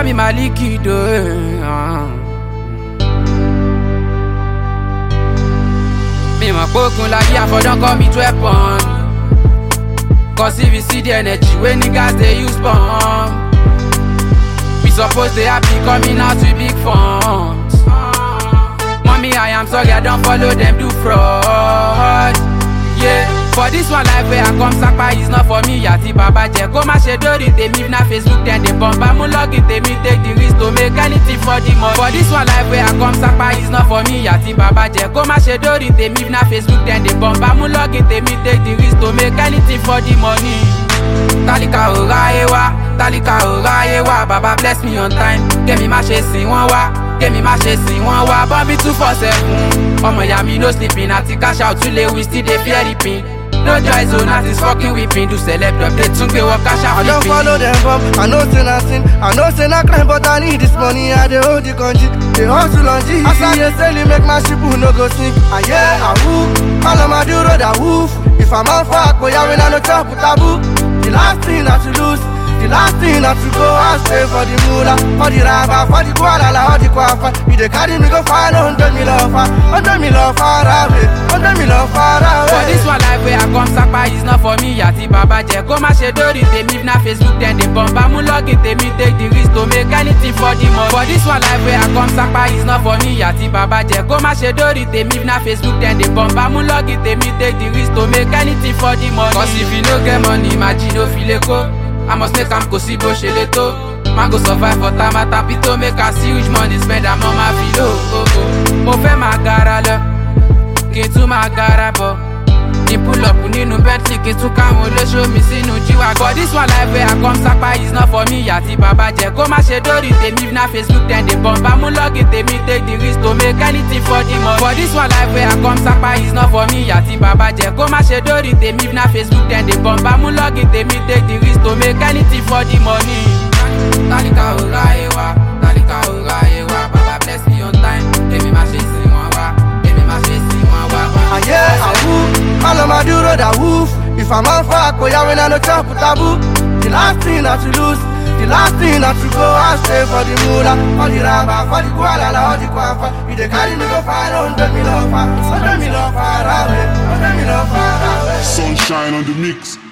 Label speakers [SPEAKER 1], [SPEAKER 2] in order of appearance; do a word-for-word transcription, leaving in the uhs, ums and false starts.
[SPEAKER 1] me Maliki though. Uh. Me my pokun like yeah, for don't call me weapon. Cause if you see the energy when niggas they use bomb, we suppose they happy coming out with big funds. Mommy, I am sorry, I don't follow them, do fraud. Yeah, for this one life where I come sakpa is not for me. Yati baba je, go ma she dori they me na Facebook then they bump. I'm log it, they me take the risk to make anything for the money. For this one life where I come sakpa is not for me. Yati baba je, go ma she dori they me na Facebook then they bump. I'm log it, they me take the risk to make anything for the money. Talika orayewa, talika orayewa, Baba bless me on time. Get me my chasing one wa, get me my chasing one wa. Bobby two four seven. Omo ya me no sleeping, I take cash out too late, we still dey fear reaping. No joy zone, that is fucking whipping. Do select up, they took me work cash out.
[SPEAKER 2] I don't follow them up, I know say nothing, I know say not crime, but I need this money. I dey hold the country, they hustle on G. As I dey sell it, make my ship who no go sink. Ah yeah, I whoop, all of my do road I woof. If I'm on fuck, boy I win I no chop with taboo. The last thing not to lose, the last thing not to go and stay for the moolah, for the raba, for the guadala, for the quafa. You dey carry me go far, hundred me love far, hundred me love far away, hundred me love far away.
[SPEAKER 1] For this one life where I come sakpa is not for me. Yati baba je, go ma she dori they me na Facebook then they bump. I'm log it, they me take the risk to make anything for the money. For this one life where I come sakpa is not for me. Yati baba je, go ma she dori they me na Facebook then they bump. I'm log it, they me take the risk to make anything for the money. Cause if you no get money, imagine no feel go. I must make am kosibo sheleto. Man go survive for time at tapito. Make a see huge money spend am on my filo. Oh, oh. Mo fe ma gara lo, ki tu ma gara bo. Ni pull up ninu Bentley, ki tu kamo le show me sinu jiwa. For this one life where I come sakpa is not for me. Yati baba je, go ma she dori they me na Facebook then they bump. I'm log it, they me take the risk to make anything for the money. For this one life where I come sakpa is not for me. Yati baba je, go ma she dori they me na Facebook then they bump. I'm log it, they me take the risk to make anything for the money. Talika orayewa, talika orayewa, Baba bless me on time. Give me my chasing one wa, give me my chasing one wa.
[SPEAKER 2] Ah yeah, I whoop, all of my do road I woof. If I'm on fuck, boy I win I no chop with taboo. The last thing not to lose, the last thing not to go and stay for the moolah, for the raba, for the guadala, for the quafa. You dey carry me go far, hundred me love far, hundred me love far away, hundred me love far away.
[SPEAKER 3] Sunshine on the mix.